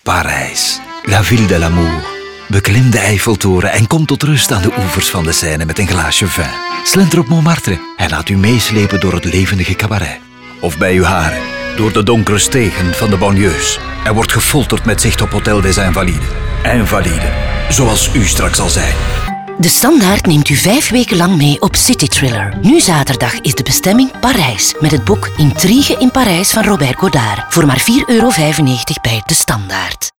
Parijs, la ville de l'amour. Beklim de Eiffeltoren en kom tot rust aan de oevers van de Seine met een glaasje vin. Slenter op Montmartre en laat u meeslepen door het levendige cabaret. Of bij uw haren, door de donkere stegen van de banlieues. En wordt gefolterd met zicht op Hotel des Invalides. Invalide, zoals u straks zal zijn. De Standaard neemt u 5 weken lang mee op City Thriller. Nu zaterdag is de bestemming Parijs, met het boek Intrigue in Parijs van Robert Godard. Voor maar €4,95 bij De Standaard.